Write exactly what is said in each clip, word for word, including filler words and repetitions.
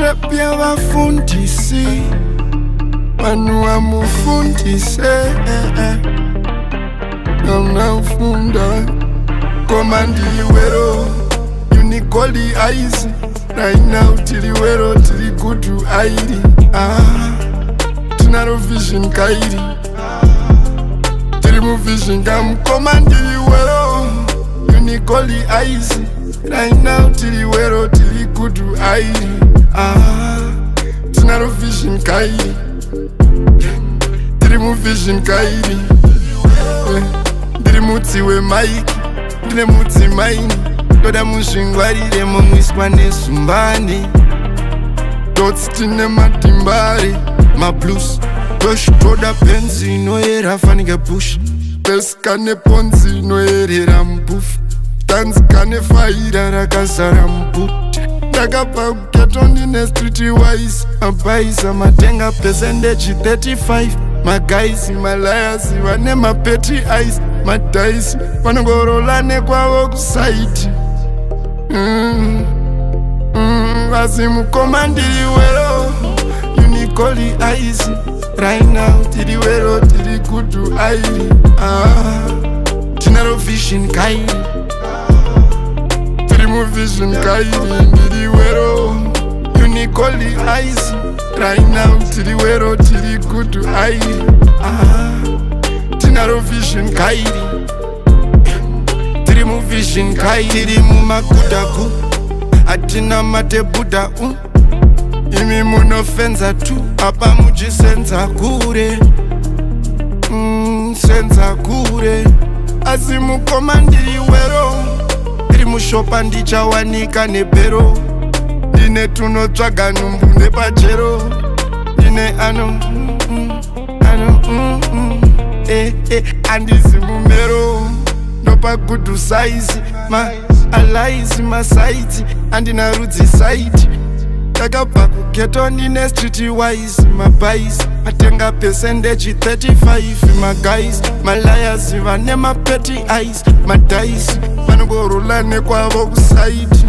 trap yavafundisi vanhu vamufundise naunafunda koma ndiliwero unicoli aisi right now tiliwero tili kutu airi ah, tinaro vision kairi tili mu vision kam koma ndiliwero unicoli aisi right now tiliwero tili kutu airi ah, tinaro vision kairi tili mu vision kairi yeah. Ndiri mutsi wemaiki ndine mutsi maini ndoda muzvingwarire mumwiswa nezumbani dots tine matimbari mablues dosh toda penzi inoyera fanike bush peska neponzi inoyerera mubufu tanzikane faira rakazara mubuti ndakabva kuketo ndine street wise mabaisa matenga percentage thirty-five magaisi malayasi vane mapeti ice madaisi vanongorola nekwavo kusaiti mm. mm. vasi mukoma ndiriwero unicoli aisi right now tiriwero tiri kutu airi ah. tinaro vision kairi tiri mu vision kairi ndiriwero unicoli aisi right now tiriwero tiri kutu airi ah. tinaro vision kairi tiri mu vision kairi tiri mu makudaku atina matebuda u imi munofenza tu apa muchisenza kure mm, senza kure asi mukoma ndiriwero tiri mushopa ndichawanika nebhero ndine tunotsvaga nhumbu nepachero ndine ano mm, mm, ano mm, mm. Eh, eh, andisi mumero ndopa gudu saizi ma alaisi masaiti andina rudzi saiti takabva kuketo ndine street wise mabaisi atenga percentage thirty-five magaisi malayasi vane mapeti ice madaisi vanongorula nekwavo kusaiti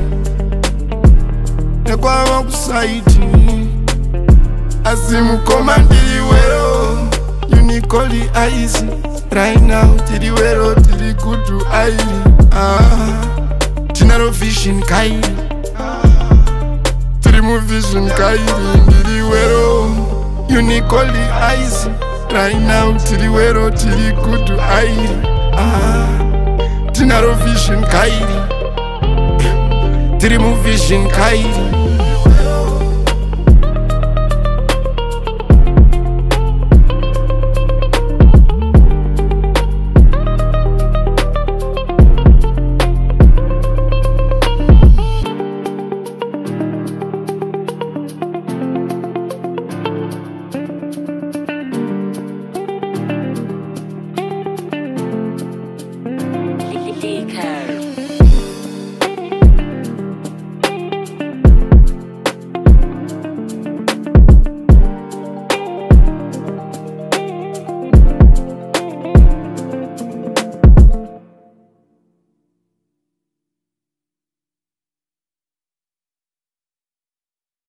nekwavo kusaiti asi mukoma ndiriwero unicoli aisi right now tiriwero tiri kutu airi ah, tinaro vision kairi tiri mu vision kairi ndiriwero unicoli aisi right now tiriwero tiri kutu airi ah, tinaro vision kairi tiri mu vision kairi